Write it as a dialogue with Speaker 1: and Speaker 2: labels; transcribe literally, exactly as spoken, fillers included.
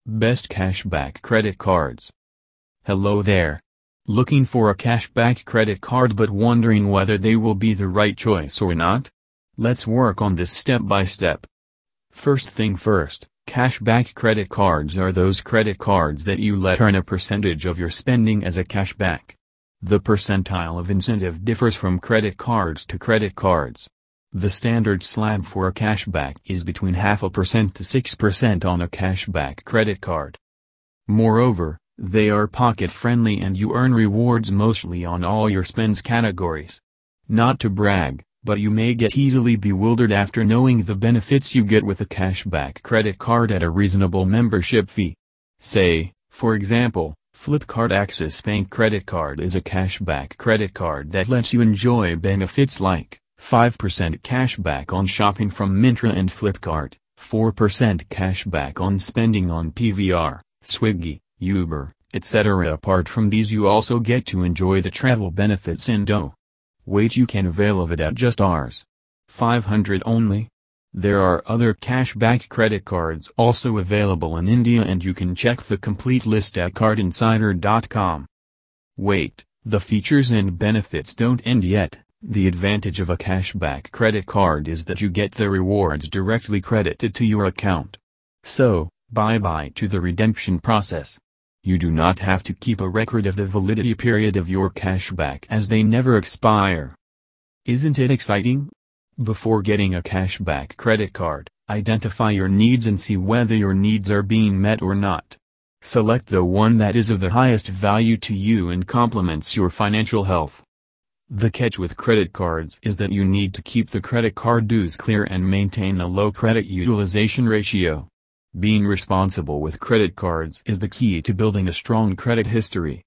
Speaker 1: Best cashback credit cards. Hello there. Looking for a cashback credit card but wondering whether they will be the right choice or not? Let's work on this step by step. First thing first, cashback credit cards are those credit cards that you let earn a percentage of your spending as a cashback. The percentile of incentive differs from credit cards to credit cards. The standard slab for a cashback is between half a percent to six percent on a cashback credit card. Moreover, they are pocket-friendly and you earn rewards mostly on all your spends categories. Not to brag, but you may get easily bewildered after knowing the benefits you get with a cashback credit card at a reasonable membership fee. Say, for example, Flipkart Axis Bank credit card is a cashback credit card that lets you enjoy benefits like five percent cashback on shopping from Myntra and Flipkart, four percent cashback on spending on P V R, Swiggy, Uber, et cetera. Apart from these, you also get to enjoy the travel benefits and oh, wait, you can avail of it at just Rs five hundred only? There are other cashback credit cards also available in India and you can check the complete list at card insider dot com. Wait, the features and benefits don't end yet. The advantage of a cashback credit card is that you get the rewards directly credited to your account. So, bye-bye to the redemption process. You do not have to keep a record of the validity period of your cashback as they never expire. Isn't it exciting? Before getting a cashback credit card, identify your needs and see whether your needs are being met or not. Select the one that is of the highest value to you and complements your financial health. The catch with credit cards is that you need to keep the credit card dues clear and maintain a low credit utilization ratio. Being responsible with credit cards is the key to building a strong credit history.